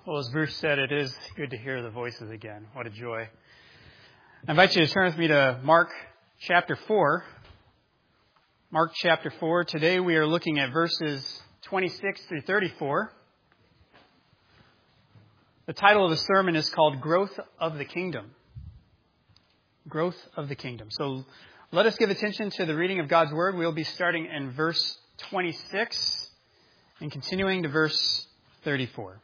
Well, as Bruce said, it is good to hear the voices again. What a joy. I invite you to turn with me to Mark chapter 4. Mark chapter 4. Today we are looking at verses 26 through 34. The title of the sermon is called Growth of the Kingdom. Growth of the Kingdom. So let us give attention to the reading of God's Word. We'll be starting in verse 26 and continuing to verse 34.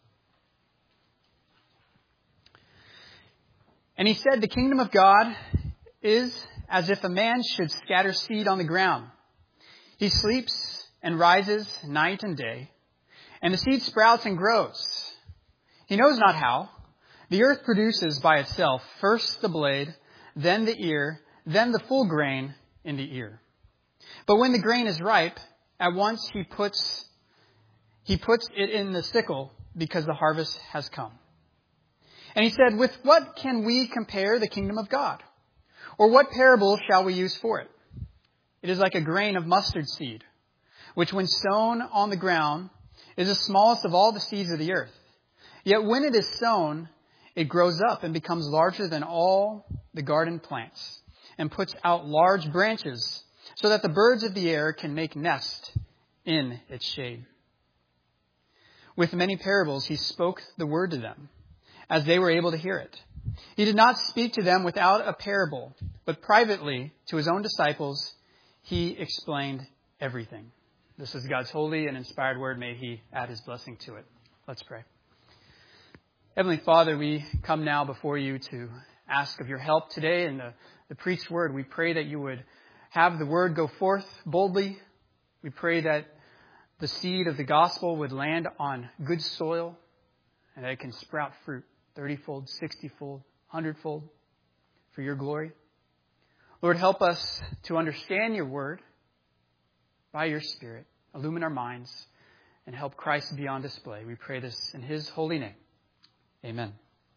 And he said, the kingdom of God is as if a man should scatter seed on the ground. He sleeps and rises night and day, and the seed sprouts and grows. He knows not how. The earth produces by itself first the blade, then the ear, then the full grain in the ear. But when the grain is ripe, at once he puts it in the sickle, because the harvest has come. And he said, with what can we compare the kingdom of God? Or what parable shall we use for it? It is like a grain of mustard seed, which when sown on the ground is the smallest of all the seeds of the earth. Yet when it is sown, it grows up and becomes larger than all the garden plants, and puts out large branches, so that the birds of the air can make nest in its shade. With many parables he spoke the word to them, as they were able to hear it. He did not speak to them without a parable, but privately to his own disciples he explained everything. This is God's holy and inspired word. May he add his blessing to it. Let's pray. Heavenly Father, we come now before you to ask of your help today in the preached word. We pray that you would have the word go forth boldly. We pray that the seed of the gospel would land on good soil and that it can sprout fruit 30-fold, 60-fold, 100-fold for your glory. Lord, help us to understand your word by your Spirit. Illumine our minds and help Christ be on display. We pray this in his holy name. Amen.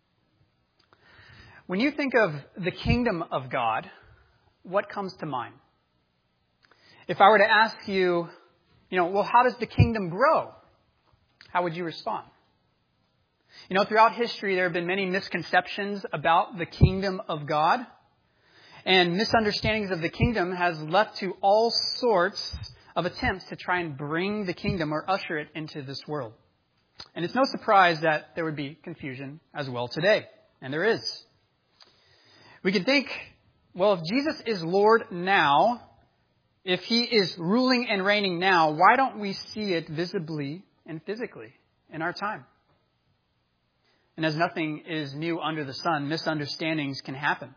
When you think of the kingdom of God, what comes to mind? If I were to ask you, well, how does the kingdom grow? How would you respond? Throughout history, there have been many misconceptions about the kingdom of God. And misunderstandings of the kingdom has led to all sorts of attempts to try and bring the kingdom or usher it into this world. And it's no surprise that there would be confusion as well today. And there is. We could think, well, if Jesus is Lord now, if he is ruling and reigning now, why don't we see it visibly and physically in our time? And as nothing is new under the sun, misunderstandings can happen.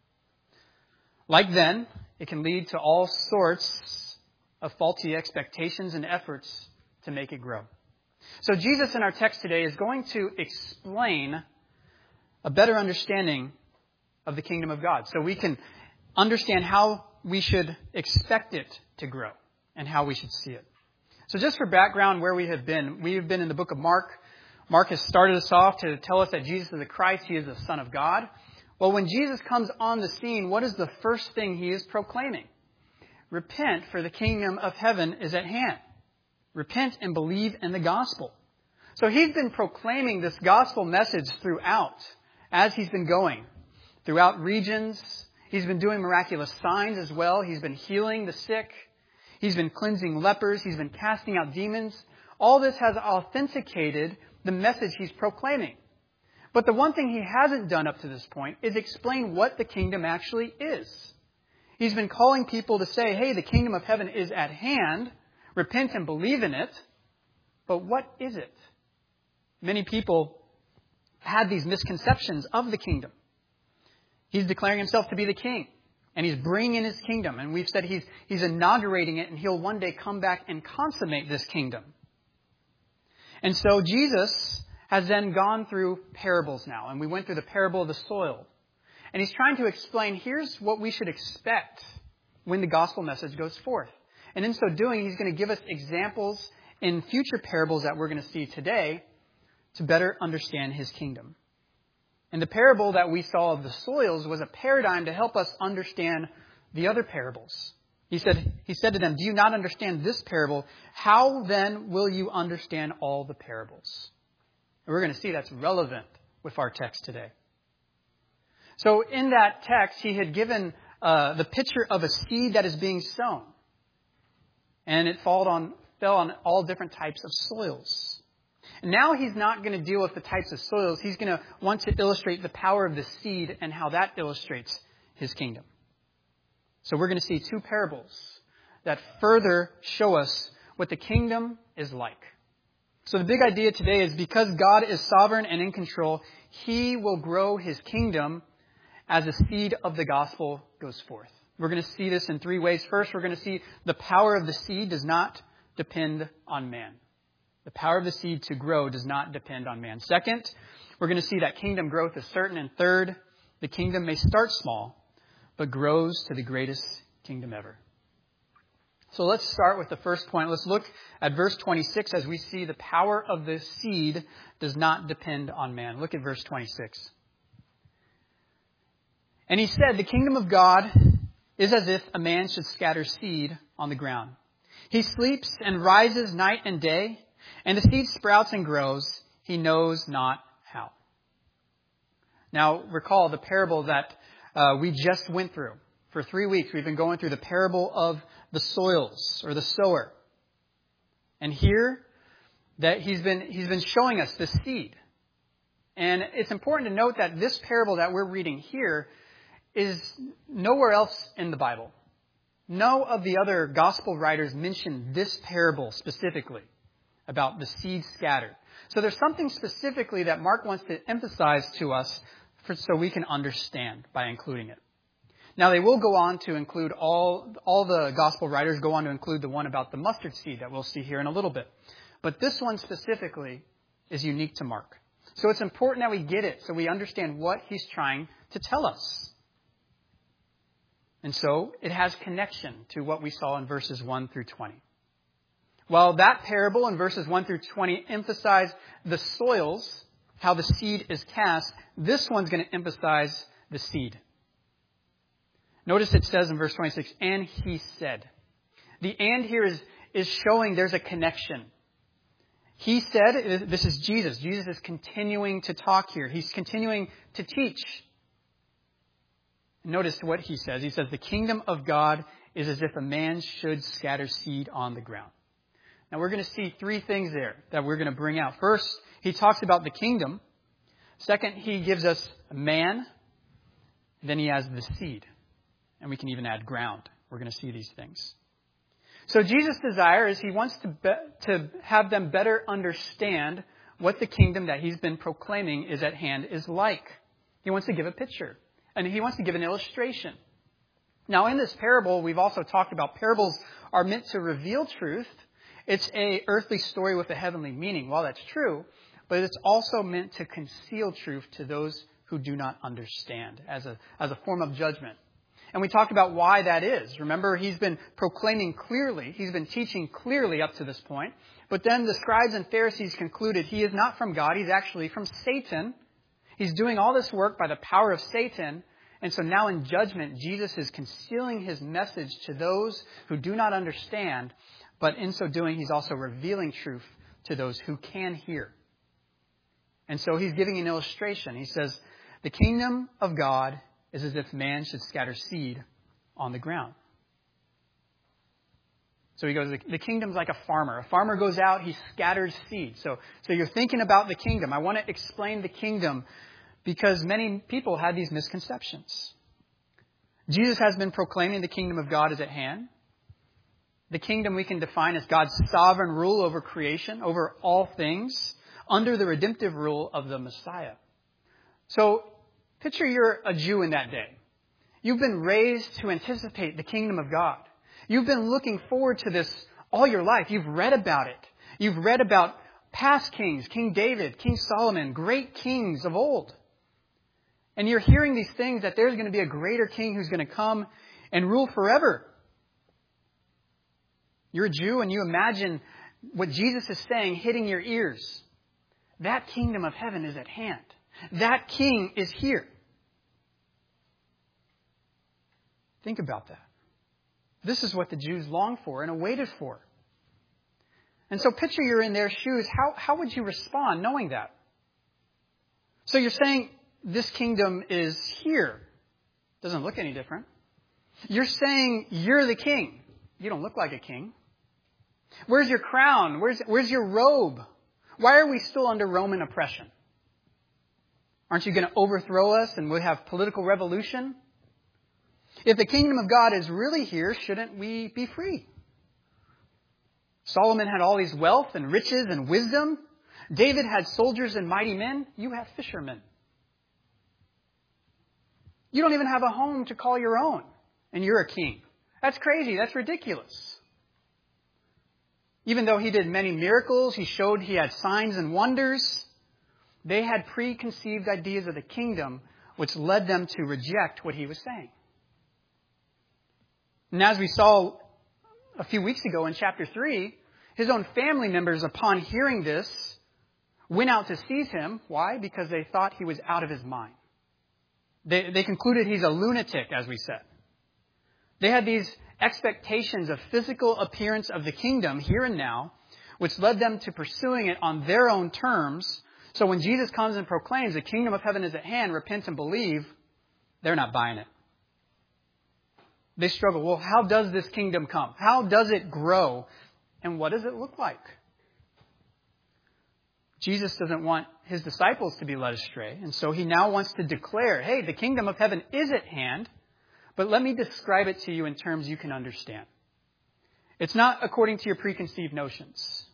Like then, it can lead to all sorts of faulty expectations and efforts to make it grow. So Jesus in our text today is going to explain a better understanding of the kingdom of God, so we can understand how we should expect it to grow and how we should see it. So just for background, where we have been in the book of Mark. Mark has started us off to tell us that Jesus is the Christ. He is the Son of God. Well, when Jesus comes on the scene, what is the first thing he is proclaiming? Repent, for the kingdom of heaven is at hand. Repent and believe in the gospel. So he's been proclaiming this gospel message throughout, as he's been going, throughout regions. He's been doing miraculous signs as well. He's been healing the sick. He's been cleansing lepers. He's been casting out demons. All this has authenticated the message he's proclaiming. But the one thing he hasn't done up to this point is explain what the kingdom actually is. He's been calling people to say, hey, the kingdom of heaven is at hand. Repent and believe in it. But what is it? Many people had these misconceptions of the kingdom. He's declaring himself to be the king. And he's bringing in his kingdom. And we've said he's inaugurating it, and he'll one day come back and consummate this kingdom. And so Jesus has then gone through parables now. And we went through the parable of the soil. And he's trying to explain, here's what we should expect when the gospel message goes forth. And in so doing, he's going to give us examples in future parables that we're going to see today to better understand his kingdom. And the parable that we saw of the soils was a paradigm to help us understand the other parables. He said to them, do you not understand this parable? How then will you understand all the parables? And we're going to see that's relevant with our text today. So in that text, he had given the picture of a seed that is being sown. And it fell on all different types of soils. And now he's not going to deal with the types of soils. He's going to want to illustrate the power of the seed and how that illustrates his kingdom. So we're going to see two parables that further show us what the kingdom is like. So the big idea today is because God is sovereign and in control, he will grow his kingdom as the seed of the gospel goes forth. We're going to see this in three ways. First, we're going to see the power of the seed does not depend on man. The power of the seed to grow does not depend on man. Second, we're going to see that kingdom growth is certain. And third, the kingdom may start small, but grows to the greatest kingdom ever. So let's start with the first point. Let's look at verse 26 as we see the power of the seed does not depend on man. Look at verse 26. And he said, the kingdom of God is as if a man should scatter seed on the ground. He sleeps and rises night and day, and the seed sprouts and grows. He knows not how. Now, recall the parable that we just went through. For 3 weeks, we've been going through the parable of the soils or the sower. And here that he's been showing us the seed. And it's important to note that this parable that we're reading here is nowhere else in the Bible. No of the other gospel writers mention this parable specifically about the seed scattered. So there's something specifically that Mark wants to emphasize to us so we can understand by including it. Now, they will go on to include all the gospel writers go on to include the one about the mustard seed that we'll see here in a little bit. But this one specifically is unique to Mark. So it's important that we get it so we understand what he's trying to tell us. And so it has connection to what we saw in verses 1 through 20. While that parable in verses 1 through 20 emphasize the soils, how the seed is cast, this one's going to emphasize the seed. Notice it says in verse 26, and he said. The and here is showing there's a connection. He said, this is Jesus. Jesus is continuing to talk here. He's continuing to teach. Notice what he says. He says, the kingdom of God is as if a man should scatter seed on the ground. Now we're going to see three things there that we're going to bring out. First, he talks about the kingdom. Second, he gives us a man. Then he has the seed. And we can even add ground. We're going to see these things. So Jesus' desire is he wants to have them better understand what the kingdom that he's been proclaiming is at hand is like. He wants to give a picture. And he wants to give an illustration. Now, in this parable, we've also talked about parables are meant to reveal truth. It's an earthly story with a heavenly meaning. Well, that's true. But it's also meant to conceal truth to those who do not understand as a form of judgment. And we talked about why that is. Remember, he's been proclaiming clearly. He's been teaching clearly up to this point. But then the scribes and Pharisees concluded he is not from God. He's actually from Satan. He's doing all this work by the power of Satan. And so now in judgment, Jesus is concealing his message to those who do not understand. But in so doing, he's also revealing truth to those who can hear. And so he's giving an illustration. He says, the kingdom of God is as if man should scatter seed on the ground. So he goes, the kingdom's like a farmer. A farmer goes out, he scatters seed. So you're thinking about the kingdom. I want to explain the kingdom because many people had these misconceptions. Jesus has been proclaiming the kingdom of God is at hand. The kingdom we can define as God's sovereign rule over creation, over all things, under the redemptive rule of the Messiah. So picture you're a Jew in that day. You've been raised to anticipate the kingdom of God. You've been looking forward to this all your life. You've read about it. You've read about past kings, King David, King Solomon, great kings of old. And you're hearing these things that there's going to be a greater king who's going to come and rule forever. You're a Jew and you imagine what Jesus is saying hitting your ears. That kingdom of heaven is at hand. That king is here. Think about that. This is what the Jews longed for and awaited for. And so picture you're in their shoes. How would you respond knowing that? So you're saying this kingdom is here. Doesn't look any different. You're saying you're the king. You don't look like a king. Where's your crown? Where's your robe? Why are we still under Roman oppression? Aren't you going to overthrow us and we'll have political revolution? If the kingdom of God is really here, shouldn't we be free? Solomon had all these wealth and riches and wisdom. David had soldiers and mighty men. You have fishermen. You don't even have a home to call your own, and you're a king. That's crazy. That's ridiculous. Even though he did many miracles, he showed he had signs and wonders, they had preconceived ideas of the kingdom, which led them to reject what he was saying. And as we saw a few weeks ago in chapter 3, his own family members, upon hearing this, went out to seize him. Why? Because they thought he was out of his mind. They concluded he's a lunatic, as we said. They had these expectations of physical appearance of the kingdom here and now, which led them to pursuing it on their own terms. So when Jesus comes and proclaims the kingdom of heaven is at hand, repent and believe, they're not buying it. They struggle. Well, how does this kingdom come? How does it grow? And what does it look like? Jesus doesn't want his disciples to be led astray. And so he now wants to declare, hey, the kingdom of heaven is at hand, but let me describe it to you in terms you can understand. It's not according to your preconceived notions.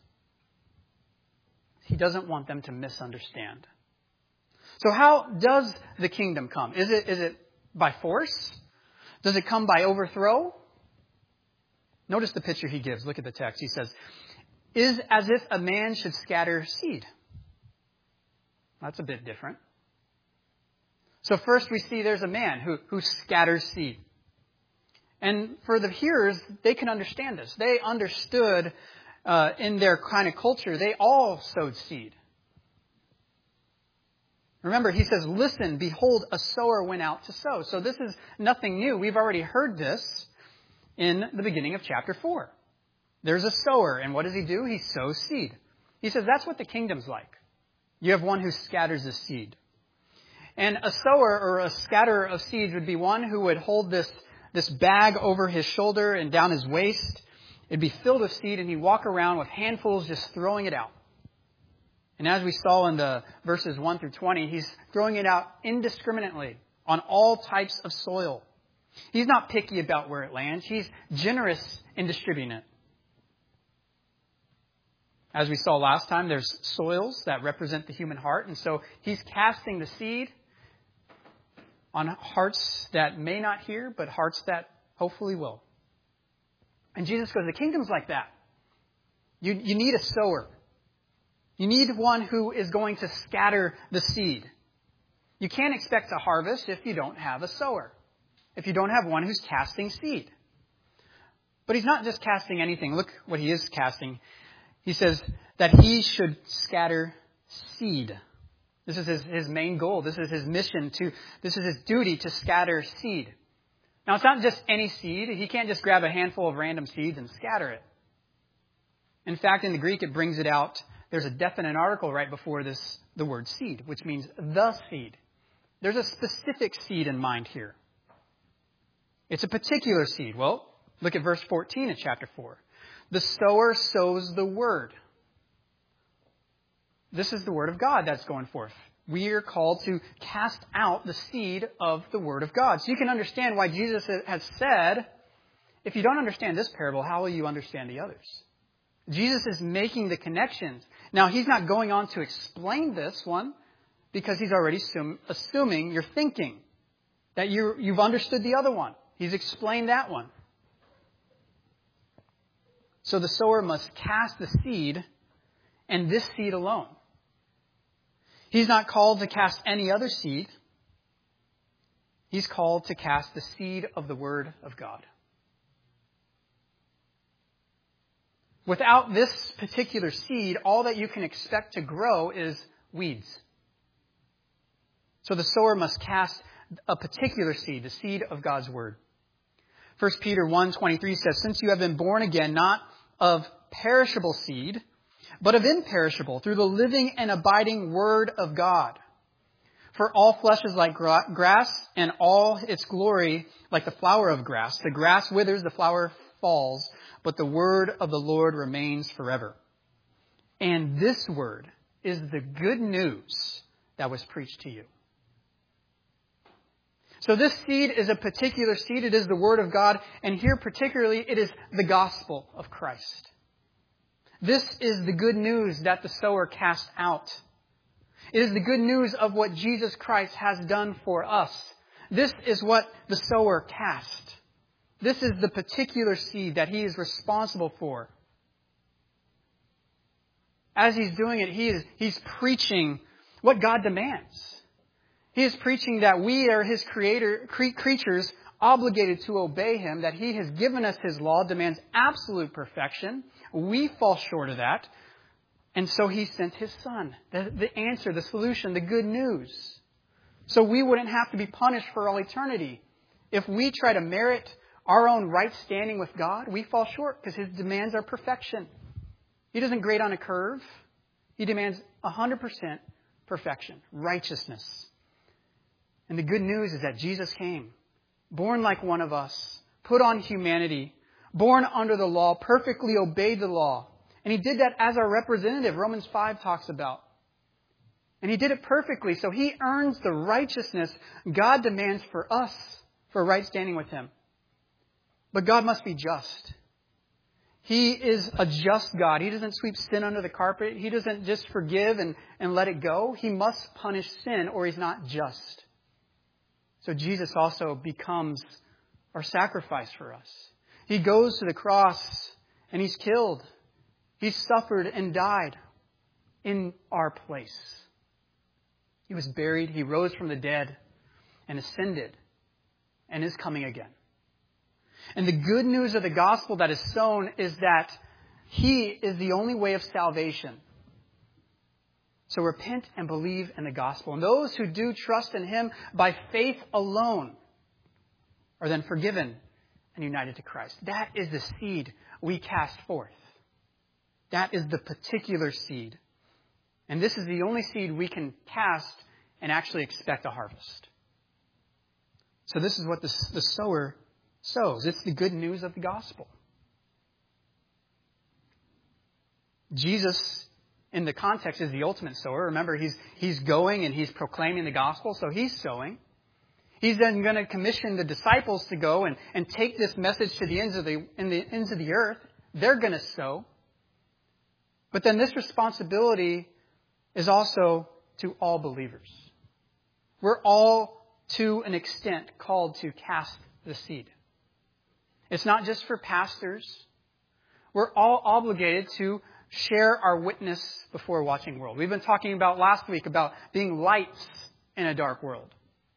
He doesn't want them to misunderstand. So how does the kingdom come? Is it by force? Does it come by overthrow? Notice the picture he gives. Look at the text. He says, is as if a man should scatter seed. That's a bit different. So first we see there's a man who scatters seed. And for the hearers, they can understand this. They understood in their kind of culture, they all sowed seed. Remember, he says, listen, behold, a sower went out to sow. So this is nothing new. We've already heard this in the beginning of chapter 4. There's a sower, and what does he do? He sows seed. He says that's what the kingdom's like. You have one who scatters the seed. And a sower or a scatterer of seeds would be one who would hold this bag over his shoulder and down his waist. It'd be filled with seed, and he'd walk around with handfuls just throwing it out. And as we saw in the verses 1 through 20, he's throwing it out indiscriminately on all types of soil. He's not picky about where it lands. He's generous in distributing it. As we saw last time, there's soils that represent the human heart. And so he's casting the seed on hearts that may not hear, but hearts that hopefully will. And Jesus goes, the kingdom's like that. You need a sower. You need one who is going to scatter the seed. You can't expect a harvest if you don't have a sower, if you don't have one who's casting seed. But he's not just casting anything. Look what he is casting. He says that he should scatter seed. This is his main goal. This is his mission. This is his duty to scatter seed. Now, it's not just any seed. He can't just grab a handful of random seeds and scatter it. In fact, in the Greek, it brings it out. There's a definite article right before this, the word seed, which means the seed. There's a specific seed in mind here. It's a particular seed. Well, look at verse 14 of chapter 4. The sower sows the word. This is the word of God that's going forth. We are called to cast out the seed of the word of God. So you can understand why Jesus has said, if you don't understand this parable, how will you understand the others? Jesus is making the connections. Now, he's not going on to explain this one because he's already assuming you're thinking that you've understood the other one. He's explained that one. So the sower must cast the seed, and this seed alone. He's not called to cast any other seed. He's called to cast the seed of the Word of God. Without this particular seed, all that you can expect to grow is weeds. So the sower must cast a particular seed, the seed of God's Word. 1 Peter 1:23 says, since you have been born again, not of perishable seed, but of imperishable, through the living and abiding Word of God. For all flesh is like grass, and all its glory like the flower of grass. The grass withers, the flower falls, but the word of the Lord remains forever. And this word is the good news that was preached to you. So this seed is a particular seed. It is the Word of God. And here particularly, it is the gospel of Christ. This is the good news that the sower cast out. It is the good news of what Jesus Christ has done for us. This is what the sower cast. This is the particular seed that he is responsible for. As he's doing it, he's preaching what God demands. He is preaching that we are his creatures obligated to obey him, that he has given us his law, demands absolute perfection. We fall short of that. And so he sent his son, the answer, the solution, the good news. So we wouldn't have to be punished for all eternity. If we try to merit our own right standing with God, we fall short because his demands are perfection. He doesn't grade on a curve. He demands 100% perfection, righteousness. And the good news is that Jesus came, born like one of us, put on humanity, born under the law, perfectly obeyed the law. And he did that as our representative, Romans 5 talks about. And he did it perfectly, so he earns the righteousness God demands for us for right standing with him. But God must be just. He is a just God. He doesn't sweep sin under the carpet. He doesn't just forgive and let it go. He must punish sin or he's not just. So Jesus also becomes our sacrifice for us. He goes to the cross and he's killed. He suffered and died in our place. He was buried. He rose from the dead and ascended and is coming again. And the good news of the gospel that is sown is that he is the only way of salvation. So repent and believe in the gospel. And those who do trust in him by faith alone are then forgiven and united to Christ. That is the seed we cast forth. That is the particular seed. And this is the only seed we can cast and actually expect a harvest. So this is what the sower sows. It's the good news of the gospel. Jesus, in the context, is the ultimate sower. Remember, he's going and he's proclaiming the gospel, so he's sowing. He's then going to commission the disciples to go and take this message to the ends of the earth. They're going to sow. But then this responsibility is also to all believers. We're all, to an extent, called to cast the seed. It's not just for pastors. We're all obligated to share our witness before a watching world. We've been talking about last week about being lights in a dark world.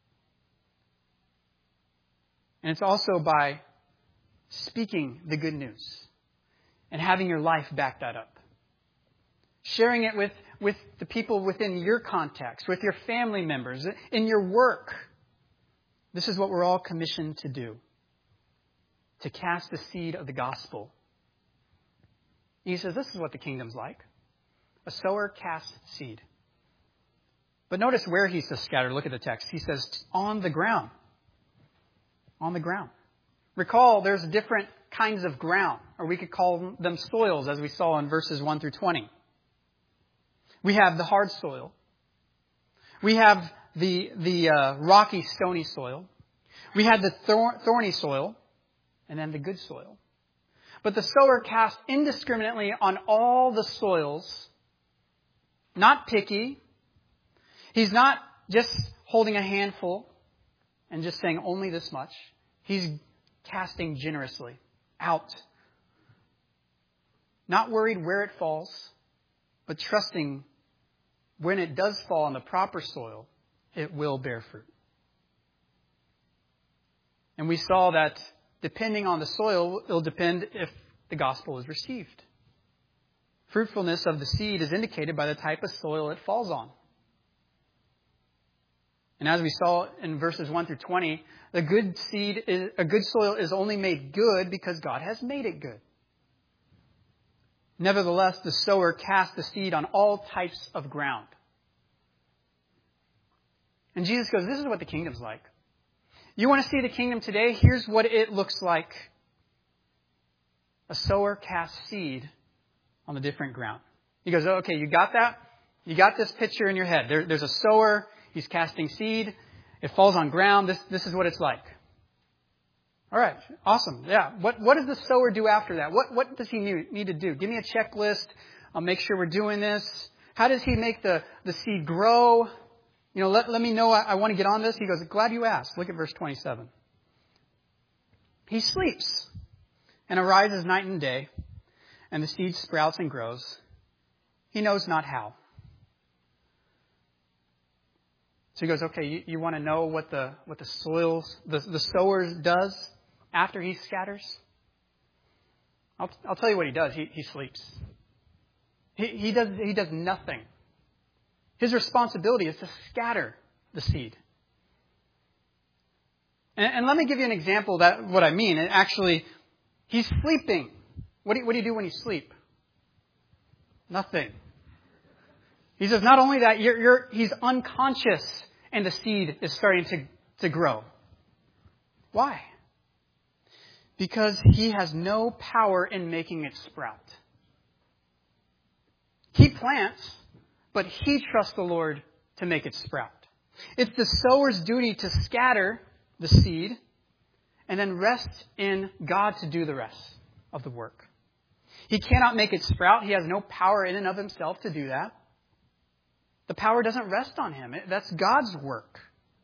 And it's also by speaking the good news and having your life back that up. Sharing it with the people within your context, with your family members, in your work. This is what we're all commissioned to do. To cast the seed of the gospel. He says this is what the kingdom's like. A sower casts seed. But notice where he says scattered. Look at the text. He says on the ground. On the ground. Recall there's different kinds of ground, or we could call them soils, as we saw in verses 1 through 20. We have the hard soil. We have the rocky, stony soil. We have the thorny soil. And then the good soil. But the sower casts indiscriminately on all the soils, not picky. He's not just holding a handful and just saying only this much. He's casting generously out. Not worried where it falls, but trusting when it does fall on the proper soil, it will bear fruit. And we saw that depending on the soil, it'll depend if the gospel is received. Fruitfulness of the seed is indicated by the type of soil it falls on. And as we saw in verses 1 through 20, a good soil is only made good because God has made it good. Nevertheless, the sower casts the seed on all types of ground. And Jesus goes, this is what the kingdom's like. You want to see the kingdom today? Here's what it looks like. A sower casts seed on the different ground. He goes, okay, you got that? You got this picture in your head. There's a sower. He's casting seed. It falls on ground. This is what it's like. All right. Awesome. Yeah. What does the sower do after that? What does he need to do? Give me a checklist. I'll make sure we're doing this. How does he make the seed grow? Let me know. I want to get on this. He goes, glad you asked. Look at verse 27. He sleeps and arises night and day, and the seed sprouts and grows. He knows not how. So he goes, okay, you want to know what the sower does after he scatters? I'll tell you what he does. He sleeps. He does nothing. His responsibility is to scatter the seed. And let me give you an example of what I mean. And actually, he's sleeping. What do you do when you sleep? Nothing. He says not only that, he's unconscious and the seed is starting to grow. Why? Because he has no power in making it sprout. He plants, but he trusts the Lord to make it sprout. It's the sower's duty to scatter the seed and then rest in God to do the rest of the work. He cannot make it sprout. He has no power in and of himself to do that. The power doesn't rest on him. That's God's work.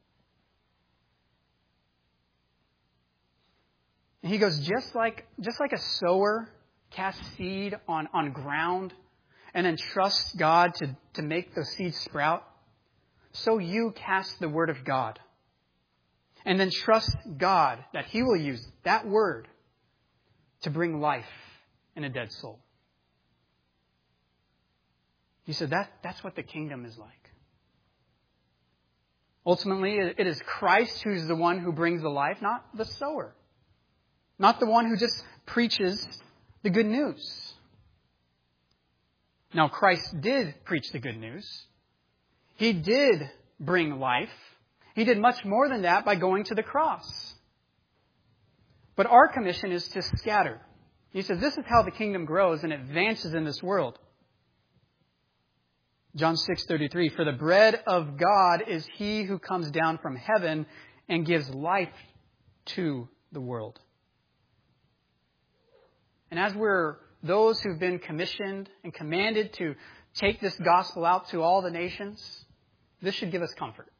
And he goes, just like a sower casts seed on ground and then trusts God to make those seeds sprout, so you cast the word of God. And then trust God that he will use that word to bring life in a dead soul. He said that's what the kingdom is like. Ultimately, it is Christ who's the one who brings the life, not the sower. Not the one who just preaches the good news. Now, Christ did preach the good news. He did bring life. He did much more than that by going to the cross. But our commission is to scatter. He says this is how the kingdom grows and advances in this world. John 6:33, for the bread of God is he who comes down from heaven and gives life to the world. And as we're those who've been commissioned and commanded to take this gospel out to all the nations, this should give us comfort.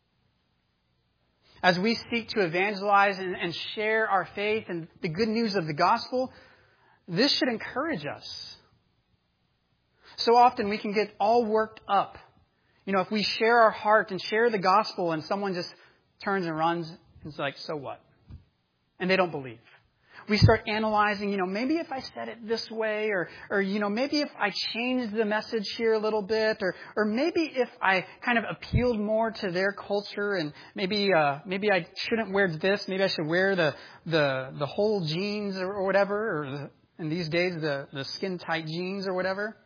As we seek to evangelize and share our faith and the good news of the gospel, this should encourage us. So often we can get all worked up. If we share our heart and share the gospel and someone just turns and runs, it's like, so what? And they don't believe. We start analyzing, maybe if I said it this way, or maybe if I changed the message here a little bit, or maybe if I kind of appealed more to their culture, and maybe I shouldn't wear this, maybe I should wear the whole jeans or whatever, or in these days the skin tight jeans or whatever.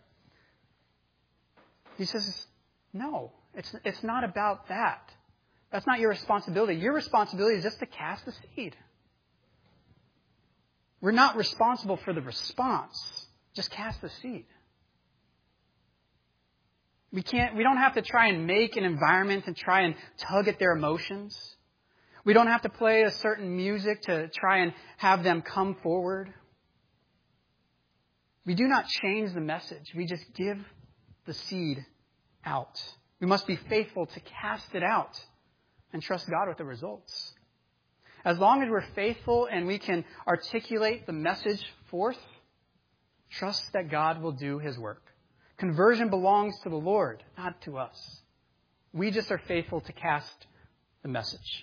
He says, no, it's not about that. That's not your responsibility. Your responsibility is just to cast the seed. We're not responsible for the response. Just cast the seed. We don't have to try and make an environment and try and tug at their emotions. We don't have to play a certain music to try and have them come forward. We do not change the message. We just give the seed out. We must be faithful to cast it out and trust God with the results. As long as we're faithful and we can articulate the message forth, trust that God will do his work. Conversion belongs to the Lord, not to us. We just are faithful to cast the message.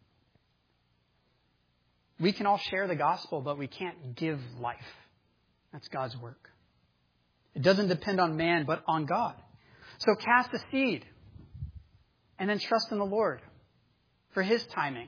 We can all share the gospel, but we can't give life. That's God's work. It doesn't depend on man, but on God. So cast a seed and then trust in the Lord for his timing.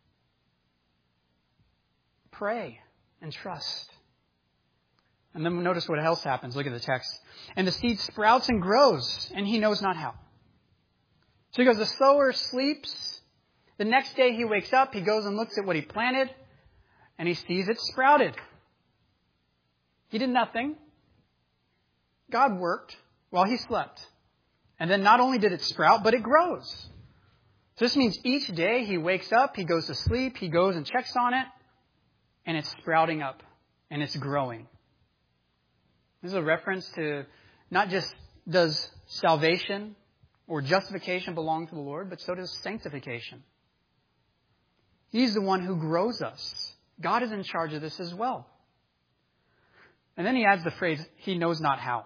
Pray and trust. And then notice what else happens. Look at the text. And the seed sprouts and grows, and he knows not how. So he goes, the sower sleeps. The next day he wakes up, he goes and looks at what he planted, and he sees it sprouted. He did nothing. God worked while he slept. And then not only did it sprout, but it grows. So this means each day he wakes up, he goes to sleep, he goes and checks on it, and it's sprouting up, and it's growing. This is a reference to not just does salvation or justification belong to the Lord, but so does sanctification. He's the one who grows us. God is in charge of this as well. And then he adds the phrase, he knows not how.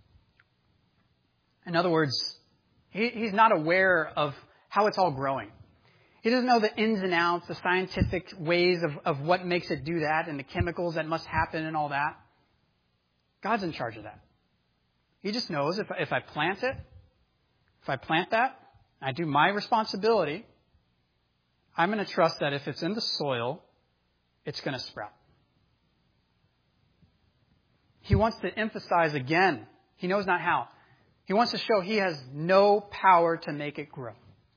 In other words, he's not aware of how it's all growing. He doesn't know the ins and outs, the scientific ways of what makes it do that and the chemicals that must happen and all that. God's in charge of that. He just knows if I plant it, if I plant that, I do my responsibility, I'm going to trust that if it's in the soil, it's going to sprout. He wants to emphasize again, he knows not how. He wants to show he has no power to make it grow.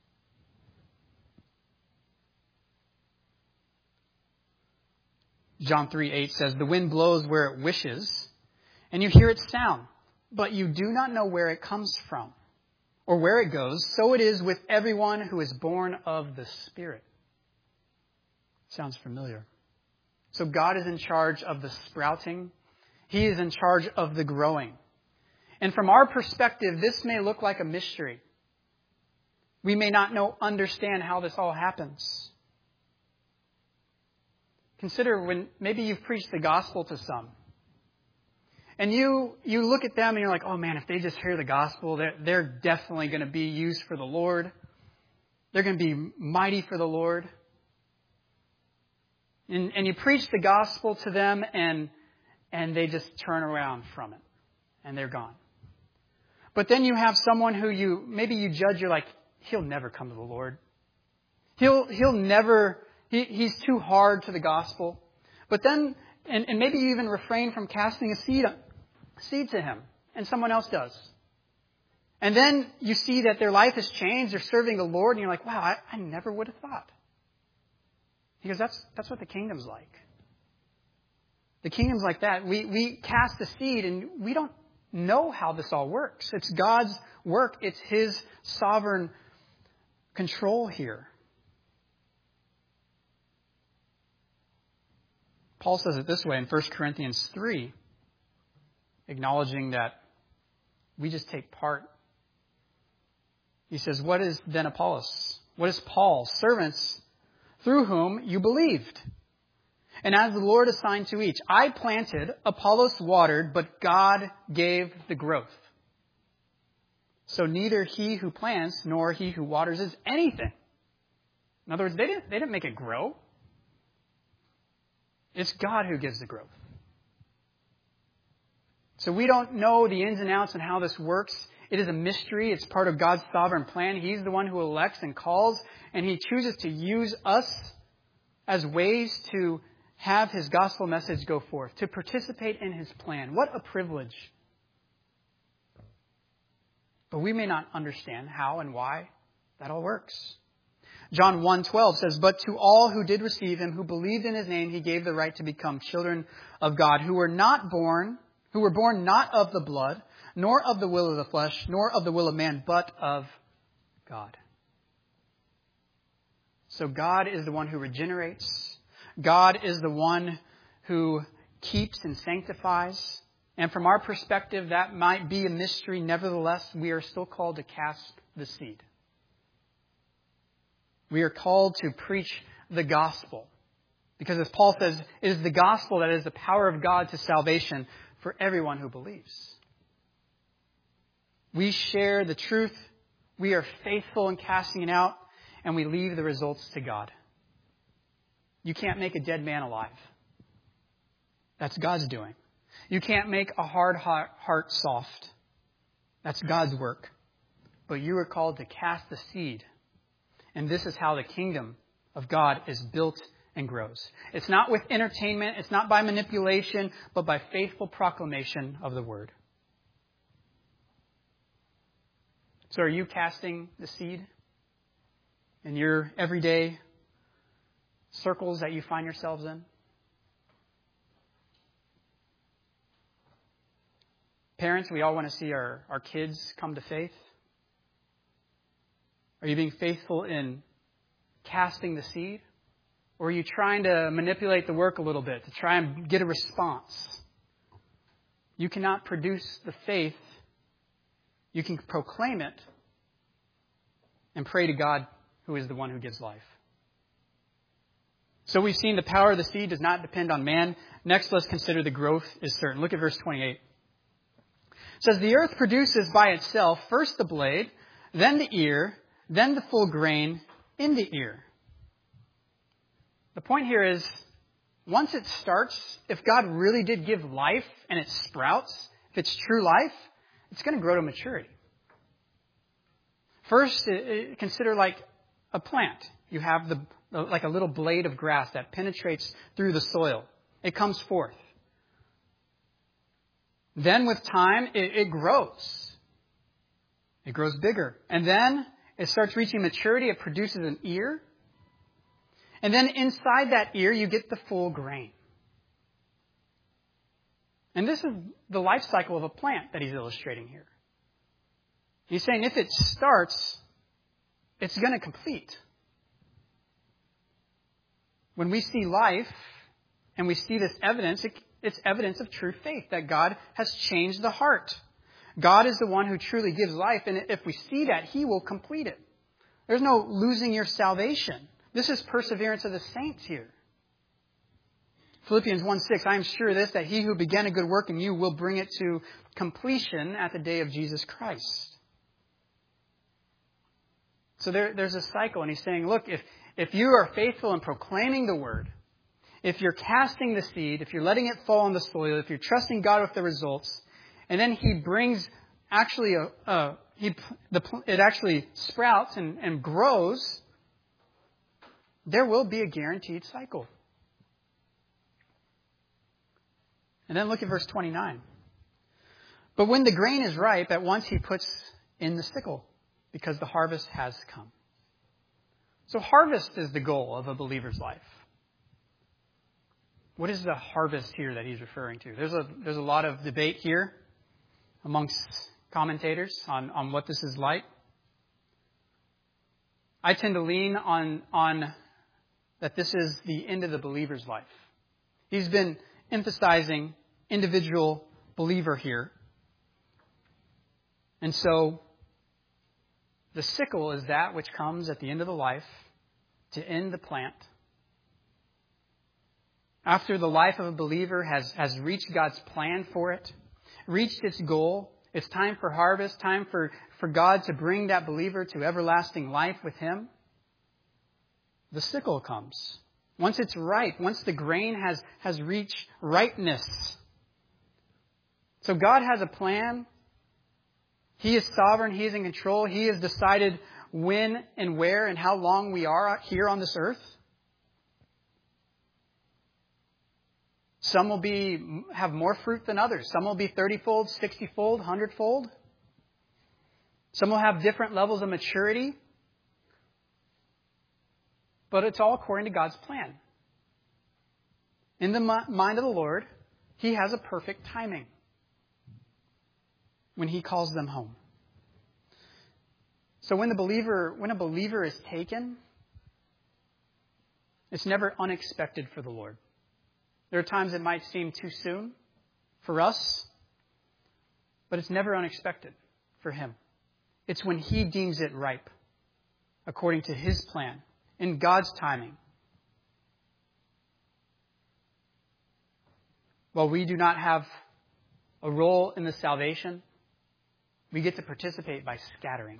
John 3:8 says, the wind blows where it wishes, and you hear its sound, but you do not know where it comes from or where it goes. So it is with everyone who is born of the Spirit. Sounds familiar. So God is in charge of the sprouting. He is in charge of the growing. And from our perspective, this may look like a mystery. We may not understand how this all happens. Consider when maybe you've preached the gospel to some. And you look at them and you're like, oh man, if they just hear the gospel, they're definitely going to be used for the Lord. They're going to be mighty for the Lord. And you preach the gospel to them and they just turn around from it. And they're gone. But then you have someone who maybe you judge, you're like, he'll never come to the Lord. He'll never, he's too hard to the gospel. But then, and maybe you even refrain from casting a seed to him, and someone else does. And then you see that their life has changed, they're serving the Lord, and you're like, wow, I never would have thought. Because that's what the kingdom's like. The kingdom's like that. We cast the seed, and we don't know how this all works. It's God's work. It's His sovereign control here. Paul says it this way in 1 Corinthians 3, acknowledging that we just take part. He says, what is then Apollos? What is Paul? Servants through whom you believed. And as the Lord assigned to each, I planted, Apollos watered, but God gave the growth. So neither he who plants nor he who waters is anything. In other words, they didn't make it grow. It's God who gives the growth. So we don't know the ins and outs and how this works. It is a mystery. It's part of God's sovereign plan. He's the one who elects and calls, and He chooses to use us as ways to have His gospel message go forth, to participate in His plan. What a privilege. But we may not understand how and why that all works. John 1:12 says, but to all who did receive Him, who believed in His name, He gave the right to become children of God, who were born not of the blood, nor of the will of the flesh, nor of the will of man, but of God. So God is the one who regenerates. God is the one who keeps and sanctifies. And from our perspective, that might be a mystery. Nevertheless, we are still called to cast the seed. We are called to preach the gospel. Because as Paul says, it is the gospel that is the power of God to salvation for everyone who believes. We share the truth. We are faithful in casting it out. And we leave the results to God. You can't make a dead man alive. That's God's doing. You can't make a hard heart soft. That's God's work. But you are called to cast the seed. And this is how the kingdom of God is built and grows. It's not with entertainment. It's not by manipulation, but by faithful proclamation of the word. So are you casting the seed in your everyday circles that you find yourselves in? Parents, we all want to see our kids come to faith. Are you being faithful in casting the seed? Or are you trying to manipulate the work a little bit to try and get a response? You cannot produce the faith. You can proclaim it and pray to God, who is the one who gives life. So we've seen the power of the seed does not depend on man. Next, let's consider the growth is certain. Look at verse 28. It says, the earth produces by itself first the blade, then the ear, then the full grain in the ear. The point here is, once it starts, if God really did give life and it sprouts, if it's true life, it's going to grow to maturity. First, consider like a plant. You have like a little blade of grass that penetrates through the soil. It comes forth. Then with time, it grows. It grows bigger. And then it starts reaching maturity. It produces an ear. And then inside that ear, you get the full grain. And this is the life cycle of a plant that he's illustrating here. He's saying if it starts, it's going to complete. When we see life and we see this evidence, it's evidence of true faith, that God has changed the heart. God is the one who truly gives life, and if we see that, He will complete it. There's no losing your salvation. This is perseverance of the saints here. Philippians 1:6, I am sure of this, that He who began a good work in you will bring it to completion at the day of Jesus Christ. So there's a cycle, and he's saying, look, if you are faithful in proclaiming the word, if you're casting the seed, if you're letting it fall on the soil, if you're trusting God with the results, and then He brings it actually sprouts and grows, there will be a guaranteed cycle. And then look at verse 29. But when the grain is ripe, at once He puts in the sickle, because the harvest has come. So harvest is the goal of a believer's life. What is the harvest here that he's referring to? There's a lot of debate here amongst commentators on what this is like. I tend to lean on that this is the end of the believer's life. He's been emphasizing individual believer here. And so the sickle is that which comes at the end of the life to end the plant. After the life of a believer has reached God's plan for it, reached its goal, it's time for harvest, time for God to bring that believer to everlasting life with Him. The sickle comes. Once it's ripe, once the grain has reached ripeness. So God has a plan. He is sovereign. He is in control. He has decided when and where and how long we are here on this earth. Some will have more fruit than others. Some will be 30-fold, 60-fold, 100-fold. Some will have different levels of maturity. But it's all according to God's plan. In the mind of the Lord, He has a perfect timing when He calls them home. So when a believer is taken, it's never unexpected for the Lord. There are times it might seem too soon for us, but it's never unexpected for Him. It's when He deems it ripe, according to His plan, in God's timing. While we do not have a role in the salvation, we get to participate by scattering.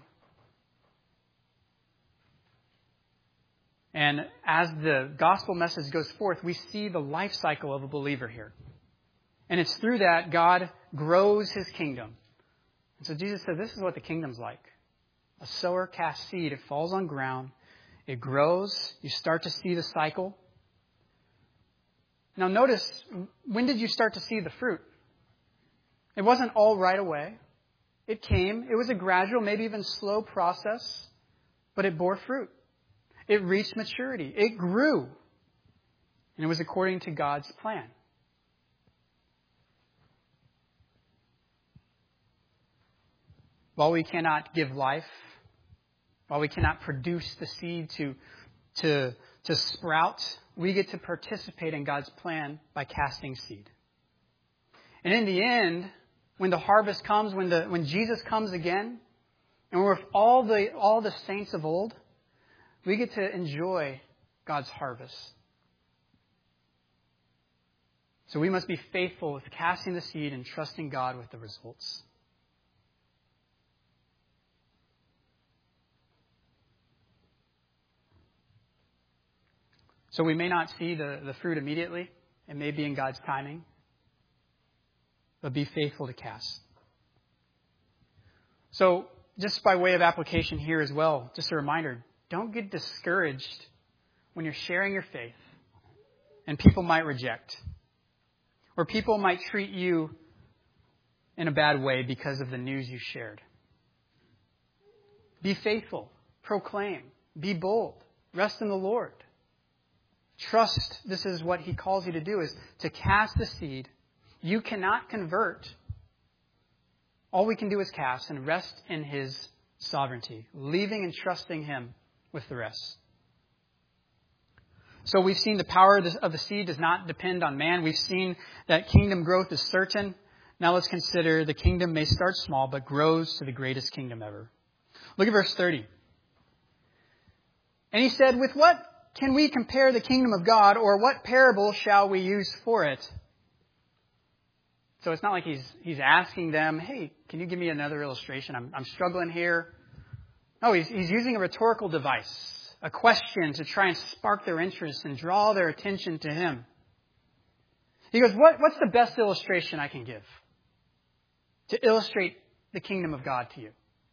And as the gospel message goes forth, we see the life cycle of a believer here. And it's through that God grows His kingdom. And so Jesus said, this is what the kingdom's like. A sower casts seed. It falls on ground. It grows. You start to see the cycle. Now notice, when did you start to see the fruit? It wasn't all right away. It came. It was a gradual, maybe even slow process, but it bore fruit. It reached maturity. It grew. And it was according to God's plan. While we cannot give life, while we cannot produce the seed to sprout, we get to participate in God's plan by casting seed. And in the end, when the harvest comes, when Jesus comes again, and we're with all the saints of old, we get to enjoy God's harvest. So we must be faithful with casting the seed and trusting God with the results. So we may not see the fruit immediately. It may be in God's timing. But be faithful to cast. So just by way of application here as well, just a reminder, don't get discouraged when you're sharing your faith and people might reject. Or people might treat you in a bad way because of the news you shared. Be faithful. Proclaim. Be bold. Rest in the Lord. Trust this is what He calls you to do, is to cast the seed. You cannot convert. All we can do is cast and rest in His sovereignty, leaving and trusting Him with the rest. So we've seen the power of the seed does not depend on man. We've seen that kingdom growth is certain. Now let's consider the kingdom may start small, but grows to the greatest kingdom ever. Look at verse 30. And he said, with what can we compare the kingdom of God, or what parable shall we use for it? So it's not like he's asking them, hey, can you give me another illustration? I'm struggling here. No, he's using a rhetorical device, a question to try and spark their interest and draw their attention to him. He goes, what's the best illustration I can give to illustrate the kingdom of God to you?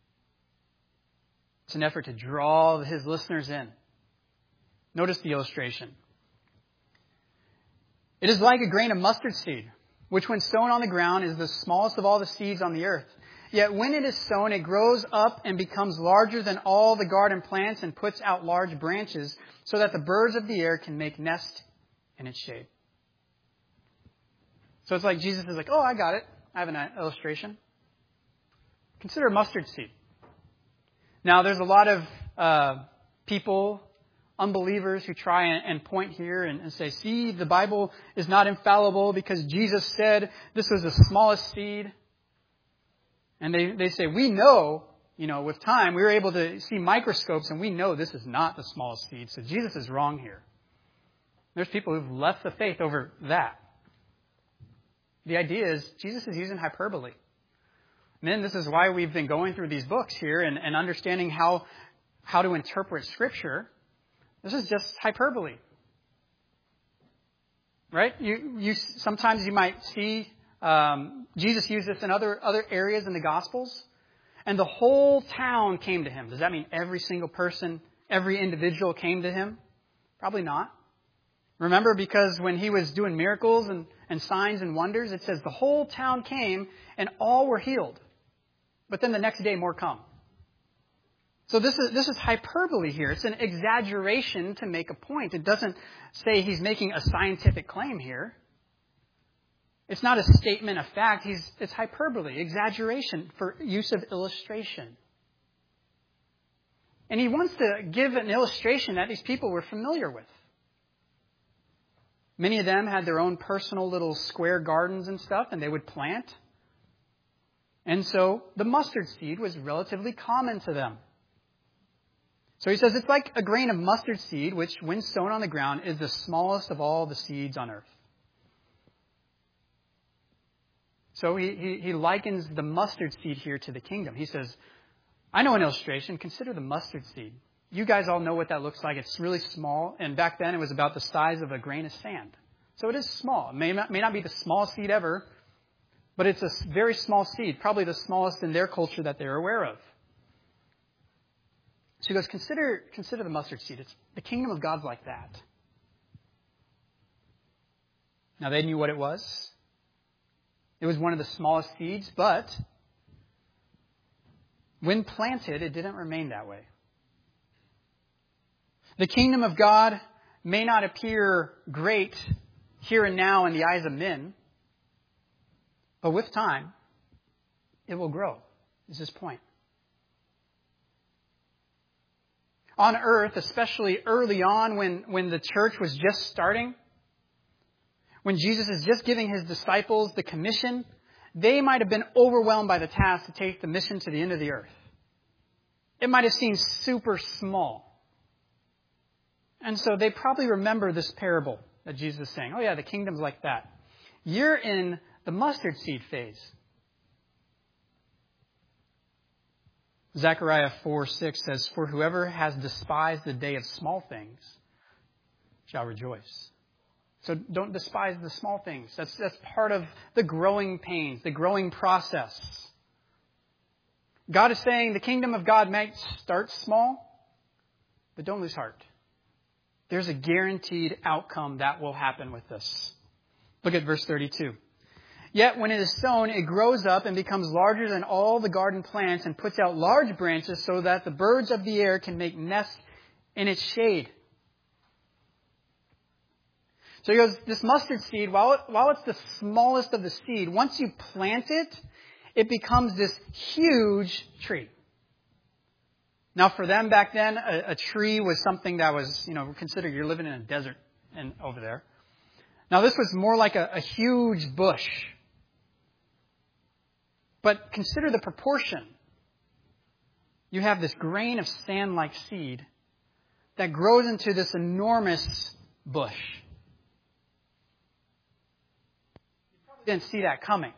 It's an effort to draw his listeners in. Notice the illustration. It is like a grain of mustard seed, which when sown on the ground is the smallest of all the seeds on the earth. Yet when it is sown, it grows up and becomes larger than all the garden plants and puts out large branches so that the birds of the air can make nest in its shade. So it's like Jesus is like, oh, I got it. I have an illustration. Consider a mustard seed. Now, there's a lot of people, unbelievers, who try and point here and say, see, the Bible is not infallible because Jesus said this was the smallest seed. And they say, we know, with time, we were able to see microscopes and we know this is not the smallest seed. So Jesus is wrong here. There's people who've left the faith over that. The idea is Jesus is using hyperbole. Men, this is why we've been going through these books here and understanding how to interpret Scripture. This is just hyperbole. Right? You sometimes you might see Jesus use this in other areas in the Gospels. And the whole town came to him. Does that mean every single person, every individual came to him? Probably not. Remember, because when he was doing miracles and signs and wonders, it says the whole town came and all were healed. But then the next day more come. So this is hyperbole here. It's an exaggeration to make a point. It doesn't say he's making a scientific claim here. It's not a statement of fact. It's hyperbole, exaggeration for use of illustration. And he wants to give an illustration that these people were familiar with. Many of them had their own personal little square gardens and stuff, and they would plant. And so the mustard seed was relatively common to them. So he says it's like a grain of mustard seed, which when sown on the ground is the smallest of all the seeds on earth. So he likens the mustard seed here to the kingdom. He says, I know an illustration. Consider the mustard seed. You guys all know what that looks like. It's really small. And back then it was about the size of a grain of sand. So it is small. It may not be the smallest seed ever, but it's a very small seed, probably the smallest in their culture that they're aware of. So he goes, consider the mustard seed. It's the kingdom of God's like that. Now they knew what it was. It was one of the smallest seeds, but when planted, it didn't remain that way. The kingdom of God may not appear great here and now in the eyes of men, but with time, it will grow, is his point. On earth, especially early on when the church was just starting, when Jesus is just giving his disciples the commission, they might have been overwhelmed by the task to take the mission to the end of the earth. It might have seemed super small. And so they probably remember this parable that Jesus is saying. Oh yeah, the kingdom's like that. You're in the mustard seed phase. Zechariah 4:6 says, "For whoever has despised the day of small things shall rejoice." So don't despise the small things. That's part of the growing pains, the growing process. God is saying the kingdom of God might start small, but don't lose heart. There's a guaranteed outcome that will happen with this. Look at verse 32. "Yet when it is sown, it grows up and becomes larger than all the garden plants and puts out large branches so that the birds of the air can make nests in its shade." So he goes, this mustard seed, while it's the smallest of the seed, once you plant it, it becomes this huge tree. Now for them back then, a tree was something that was, considered you're living in a desert and over there. Now this was more like a huge bush. But consider the proportion. You have this grain of sand-like seed that grows into this enormous bush. You probably didn't see that coming.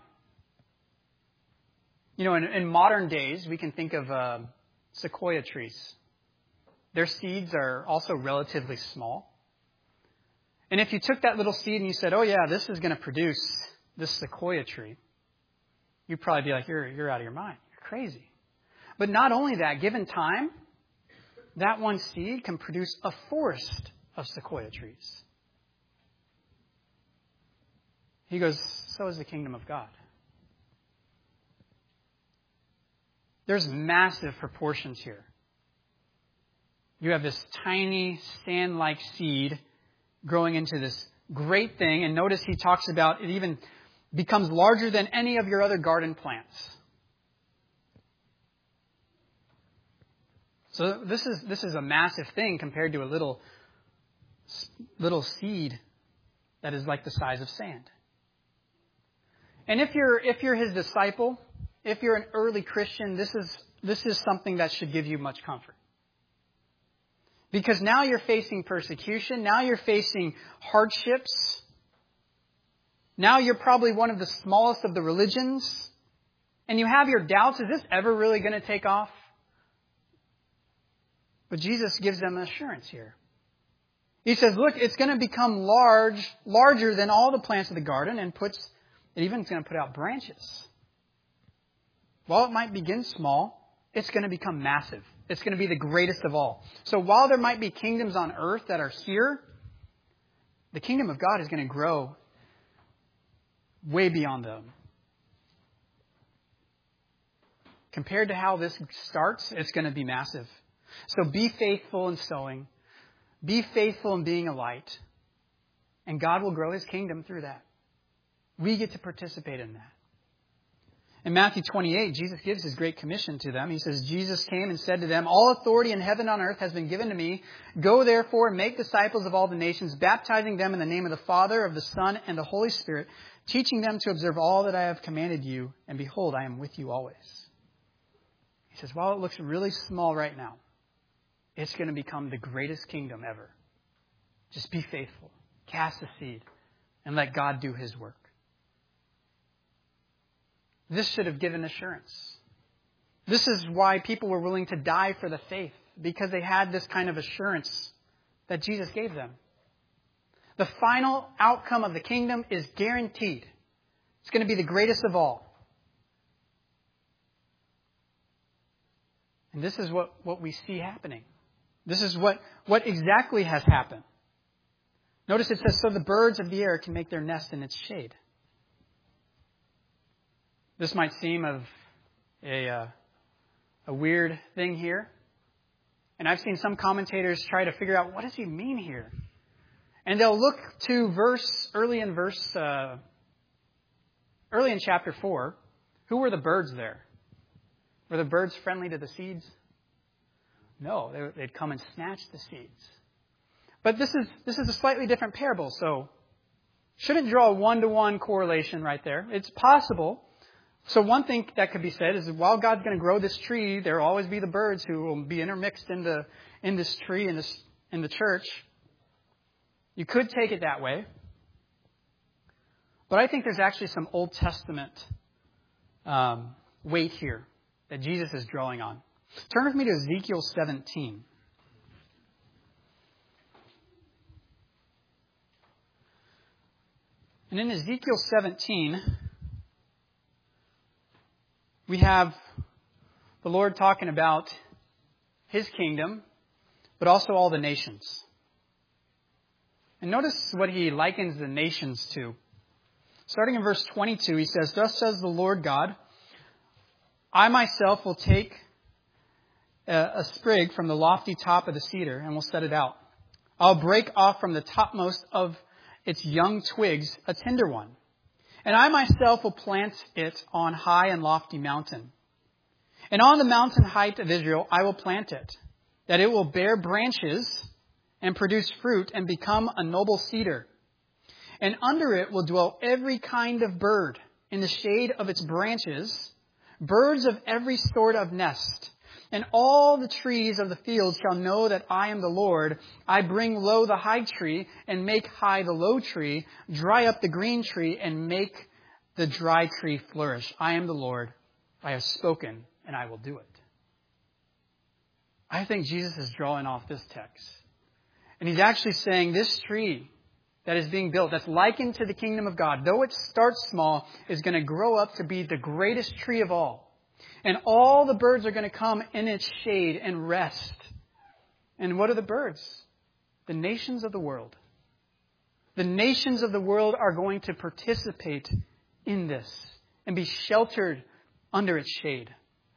In modern days, we can think of sequoia trees. Their seeds are also relatively small. And if you took that little seed and you said, oh yeah, this is going to produce this sequoia tree, you'd probably be like, you're out of your mind. You're crazy. But not only that, given time, that one seed can produce a forest of sequoia trees. He goes, so is the kingdom of God. There's massive proportions here. You have this tiny sand-like seed growing into this great thing. And notice he talks about it even becomes larger than any of your other garden plants. So this is a massive thing compared to a little seed that is like the size of sand. And if you're his disciple, if you're an early Christian, this is something that should give you much comfort. Because now you're facing persecution, now you're facing hardships. Now you're probably one of the smallest of the religions, and you have your doubts, is this ever really going to take off? But Jesus gives them assurance here. He says, look, it's going to become larger than all the plants of the garden, and it even is going to put out branches. While it might begin small, it's going to become massive. It's going to be the greatest of all. So while there might be kingdoms on earth that are here, the kingdom of God is going to grow way beyond them. Compared to how this starts, it's going to be massive. So be faithful in sowing. Be faithful in being a light. And God will grow his kingdom through that. We get to participate in that. In Matthew 28, Jesus gives his great commission to them. He says, Jesus came and said to them, all authority in heaven and on earth has been given to me. Go therefore and make disciples of all the nations, baptizing them in the name of the Father, of the Son, and the Holy Spirit, teaching them to observe all that I have commanded you. And behold, I am with you always. He says, while it looks really small right now, it's going to become the greatest kingdom ever. Just be faithful. Cast the seed and let God do his work. This should have given assurance. This is why people were willing to die for the faith, because they had this kind of assurance that Jesus gave them. The final outcome of the kingdom is guaranteed. It's going to be the greatest of all. And this is what we see happening. This is what exactly has happened. Notice it says, so the birds of the air can make their nest in its shade. This might seem of a weird thing here. And I've seen some commentators try to figure out, what does he mean here? And they'll look to early in chapter 4. Who were the birds there? Were the birds friendly to the seeds? No, they'd come and snatch the seeds. But this is a slightly different parable, so shouldn't draw a one-to-one correlation right there. It's possible. So one thing that could be said is that while God's going to grow this tree, there will always be the birds who will be intermixed in this tree, in the church. You could take it that way. But I think there's actually some Old Testament weight here that Jesus is drawing on. Turn with me to Ezekiel 17. And in Ezekiel 17, we have the Lord talking about His kingdom, but also all the nations. And notice what He likens the nations to. Starting in verse 22, He says, "Thus says the Lord God, I myself will take a sprig from the lofty top of the cedar and will set it out. I'll break off from the topmost of its young twigs a tender one. And I myself will plant it on high and lofty mountain. And on the mountain height of Israel I will plant it, that it will bear branches and produce fruit and become a noble cedar. And under it will dwell every kind of bird in the shade of its branches, birds of every sort of nest. And all the trees of the field shall know that I am the Lord. I bring low the high tree and make high the low tree, dry up the green tree and make the dry tree flourish. I am the Lord. I have spoken and I will do it." I think Jesus is drawing off this text. And He's actually saying this tree that is being built, that's likened to the kingdom of God, though it starts small, is going to grow up to be the greatest tree of all. And all the birds are going to come in its shade and rest. And what are the birds? The nations of the world. The nations of the world are going to participate in this and be sheltered under its shade.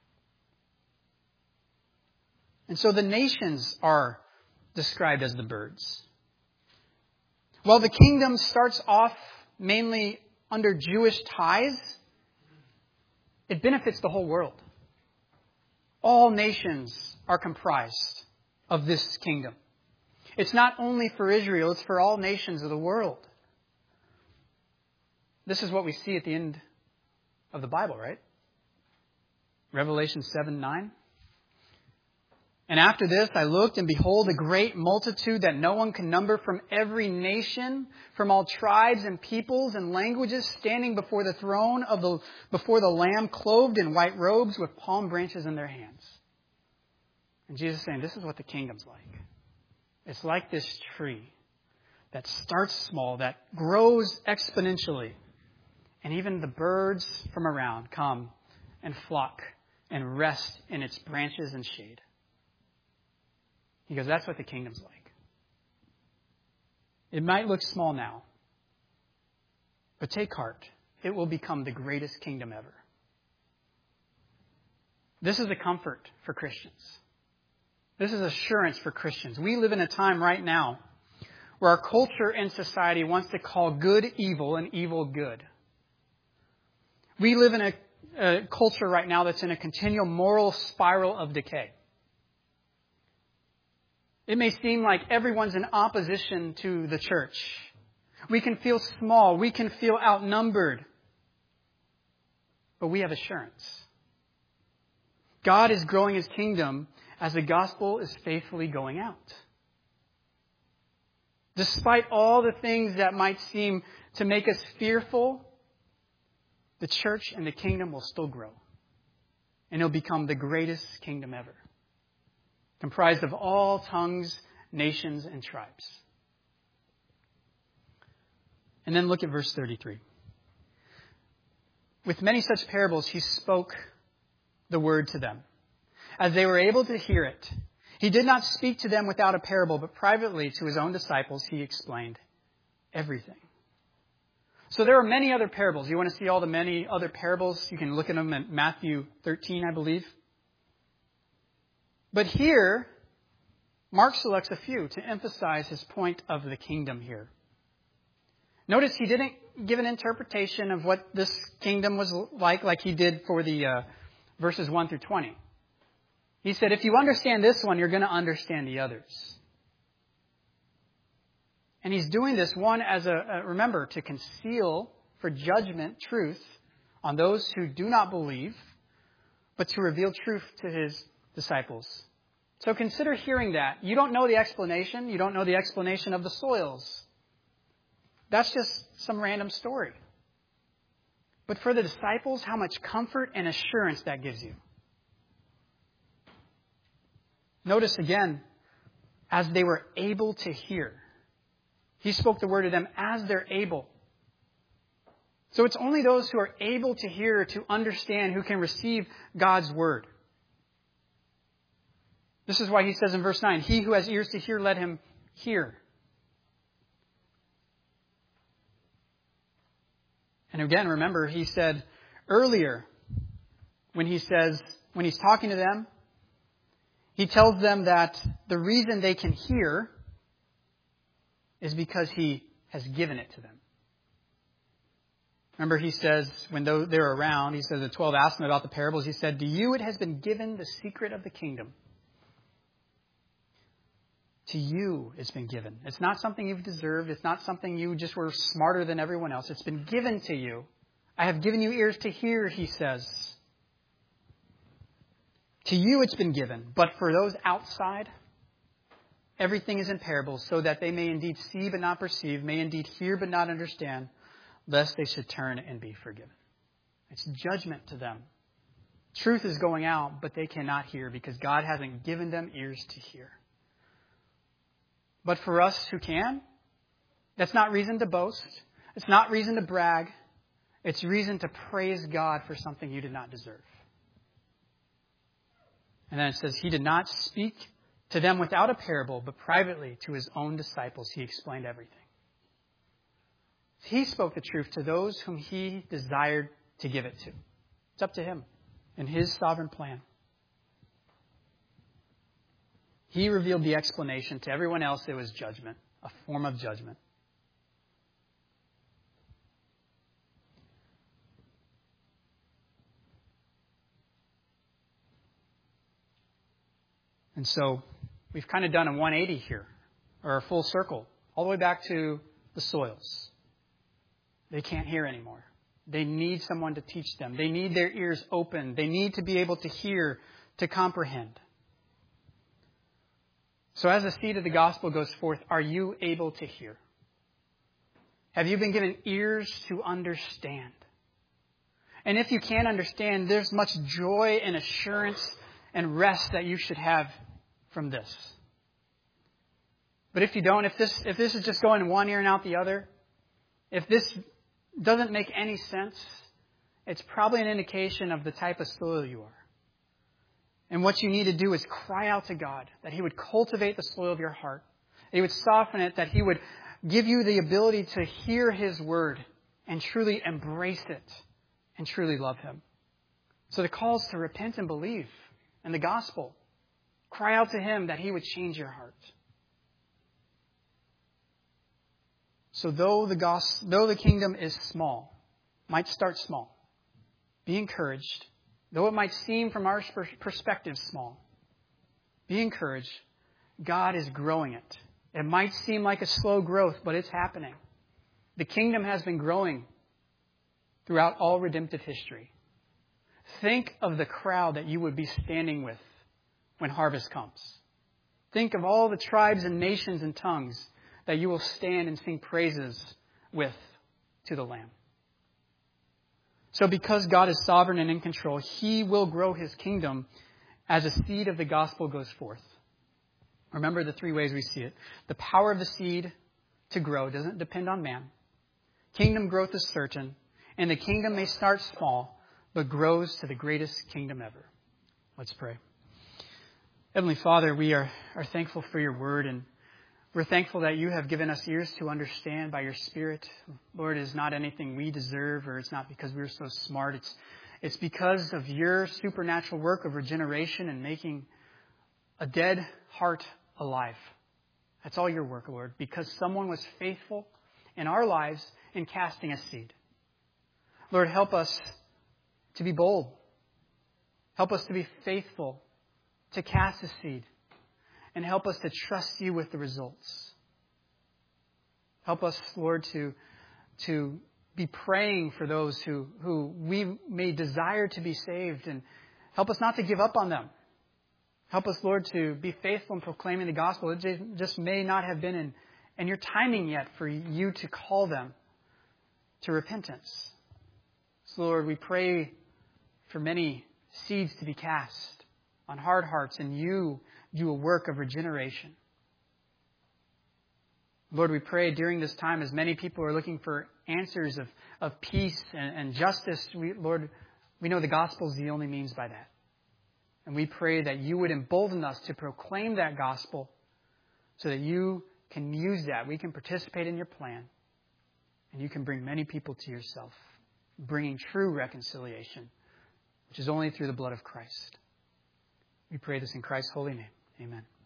And so the nations are described as the birds. While the kingdom starts off mainly under Jewish ties, it benefits the whole world. All nations are comprised of this kingdom. It's not only for Israel, it's for all nations of the world. This is what we see at the end of the Bible, right? Revelation 7:9. "And after this I looked, and behold, a great multitude that no one can number, from every nation, from all tribes and peoples and languages, standing before the throne before the Lamb, clothed in white robes with palm branches in their hands." And Jesus is saying, this is what the kingdom's like. It's like this tree that starts small, that grows exponentially. And even the birds from around come and flock and rest in its branches and shade. He goes, that's what the kingdom's like. It might look small now, but take heart. It will become the greatest kingdom ever. This is a comfort for Christians. This is assurance for Christians. We live in a time right now where our culture and society wants to call good evil and evil good. We live in a culture right now that's in a continual moral spiral of decay. It may seem like everyone's in opposition to the church. We can feel small. We can feel outnumbered. But we have assurance. God is growing His kingdom as the gospel is faithfully going out. Despite all the things that might seem to make us fearful, the church and the kingdom will still grow. And it'll become the greatest kingdom ever, comprised of all tongues, nations, and tribes. And then look at verse 33. With many such parables, He spoke the word to them, as they were able to hear it. He did not speak to them without a parable, but privately to His own disciples He explained everything. So there are many other parables. You want to see all the many other parables? You can look at them in Matthew 13, I believe. But here, Mark selects a few to emphasize his point of the kingdom here. Notice he didn't give an interpretation of what this kingdom was like he did for the verses 1 through 20. He said, if you understand this one, you're going to understand the others. And he's doing this, one, remember, to conceal for judgment truth on those who do not believe, but to reveal truth to his disciples. So consider hearing that. You don't know the explanation. You don't know the explanation of the soils. That's just some random story. But for the disciples, how much comfort and assurance that gives you. Notice again, as they were able to hear. He spoke the word to them as they're able. So it's only those who are able to hear, to understand, who can receive God's word. This is why he says in verse 9, he who has ears to hear, let him hear. And again, remember, he said earlier, when he's talking to them, he tells them that the reason they can hear is because he has given it to them. Remember, he says, when they're around, he says, the 12 asked him about the parables. He said, to you it has been given the secret of the kingdom. To you it's been given. It's not something you've deserved. It's not something you just were smarter than everyone else. It's been given to you. I have given you ears to hear, he says. To you it's been given. But for those outside, everything is in parables, so that they may indeed see but not perceive, may indeed hear but not understand, lest they should turn and be forgiven. It's judgment to them. Truth is going out, but they cannot hear because God hasn't given them ears to hear. But for us who can, that's not reason to boast. It's not reason to brag. It's reason to praise God for something you did not deserve. And then it says, he did not speak to them without a parable, but privately to his own disciples he explained everything. He spoke the truth to those whom he desired to give it to. It's up to him in his sovereign plan. He revealed the explanation. To everyone else, it was judgment, a form of judgment. And so we've kind of done a 180 here, or a full circle, all the way back to the soils. They can't hear anymore. They need someone to teach them. They need their ears open. They need to be able to hear, to comprehend. So as the seed of the gospel goes forth, are you able to hear? Have you been given ears to understand? And if you can't understand, there's much joy and assurance and rest that you should have from this. But if you don't, if this is just going in one ear and out the other, if this doesn't make any sense, it's probably an indication of the type of soil you are. And what you need to do is cry out to God that he would cultivate the soil of your heart. That he would soften it, that he would give you the ability to hear his word and truly embrace it and truly love him. So the call is to repent and believe in the gospel. Cry out to him that he would change your heart. So though the kingdom is small, might start small, be encouraged. Though it might seem from our perspective small, be encouraged. God is growing it. It might seem like a slow growth, but it's happening. The kingdom has been growing throughout all redemptive history. Think of the crowd that you would be standing with when harvest comes. Think of all the tribes and nations and tongues that you will stand and sing praises with to the Lamb. So because God is sovereign and in control, he will grow his kingdom as a seed of the gospel goes forth. Remember the three ways we see it. The power of the seed to grow doesn't depend on man. Kingdom growth is certain, and the kingdom may start small, but grows to the greatest kingdom ever. Let's pray. Heavenly Father, we are thankful for your word, and we're thankful that you have given us ears to understand by your Spirit. Lord, it is not anything we deserve, or it's not because we're so smart. It's because of your supernatural work of regeneration and making a dead heart alive. That's all your work, Lord, because someone was faithful in our lives in casting a seed. Lord, help us to be bold. Help us to be faithful to cast a seed. And help us to trust you with the results. Help us, Lord, to be praying for those who we may desire to be saved. And help us not to give up on them. Help us, Lord, to be faithful in proclaiming the gospel. It just may not have been in your timing yet for you to call them to repentance. So, Lord, we pray for many seeds to be cast on hard hearts, and you do a work of regeneration. Lord, we pray during this time, as many people are looking for answers of peace and justice, Lord, we know the gospel is the only means by that. And we pray that you would embolden us to proclaim that gospel so that you can use that. We can participate in your plan, and you can bring many people to yourself, bringing true reconciliation, which is only through the blood of Christ. We pray this in Christ's holy name. Amen.